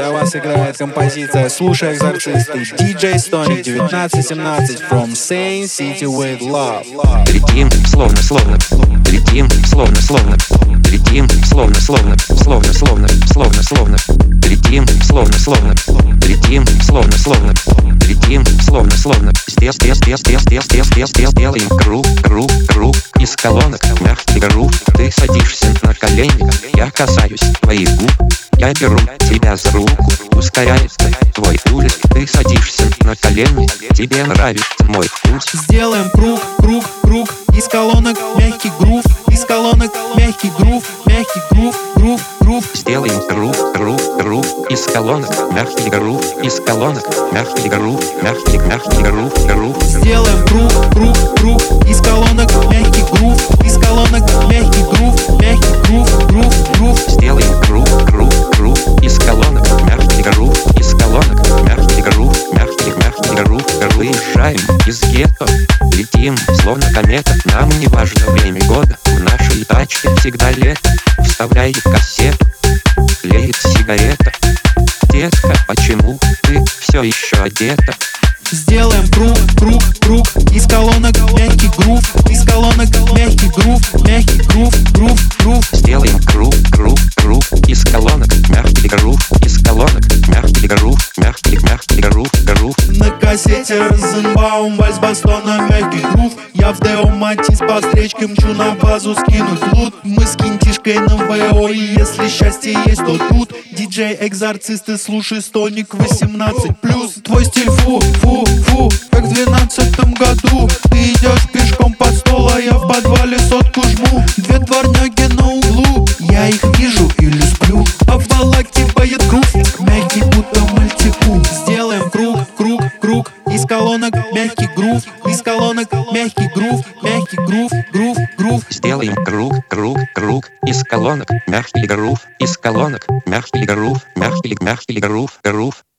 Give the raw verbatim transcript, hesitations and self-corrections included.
Для вас играет композиция «Слушай, экзорцисты» диджей Стоник девятнадцать семнадцать from Sane City with Love. Ритм, словно, словно, ритм, словно, словно, ритм, словно, словно, словно, словно, словно, словно, ритм, словно, словно, ритм, словно, словно, ритм, словно, словно. Здесь, здесь, здесь, здесь, здесь, здесь, здесь, здесь делаем круг, круг, круг из колонок, мягкий грув. Ты садишься на колени, я касаюсь твоих губ. Я беру тебя за руку, ускоряется твой пульс. Ты садишься на колени, тебе нравится мой вкус. Сделаем круг, круг, круг из колонок, мягкий грув, из колонок, мягкий грув, мягкий грув, грув, грув. Сделаем круг, круг, круг из колонок, мягкий грув, из колонок, мягкий грув, мягкий, мягкий грув, грув. Сделаем круг, круг, круг из колонок, мягкий грув, из колонок, мягкий грув, мягкий грув, грув, грув. Сделаем круг, круг, круг из колонок, мягкий грув, из колонок, мягкий грув, мягкий, мягкий грув. Выезжаем из гетто, летим, словно комета. Нам не важно время года, в нашей тачке всегда лето. Вставляй кассету, леет сигарета. Детка, почему ты все еще одета? Сделаем круг, круг, круг из колонок, мягкий грув, из колонок, мягкий грув, мягкий грув, грув, грув. Сделаем круг, круг, круг из колонок, мягкий грув, из колонок, мягкий грув, мягкий, мягкий грув, грув. На кассете Розенбаум, вальс бастона, мягкий грув. Я в Део Матис по встречке мчу на базу скинуть лут. Мы с кинтишкой на ВО, и если счастье есть, то тут. Диджей экзорцисты, слушай Стоник восемнадцать плюс. Твой стиль фу, фу, фу, как в двенадцатом году. Ты идешь пешком под стол, а я в подвале сотку жму. Две дворняги на углу, я их вижу или сплю. Обволакивает грув, мягкий будто мальтипу. Сделаем круг, круг, круг из колонок, мягкий грув, из колонок, мягкий грув, мягкий грув, грув, грув. Сделаем круг, круг, круг из колонок, мягкий грув, из колонок, мягкий грув, мягкий, мягкий грув, грув.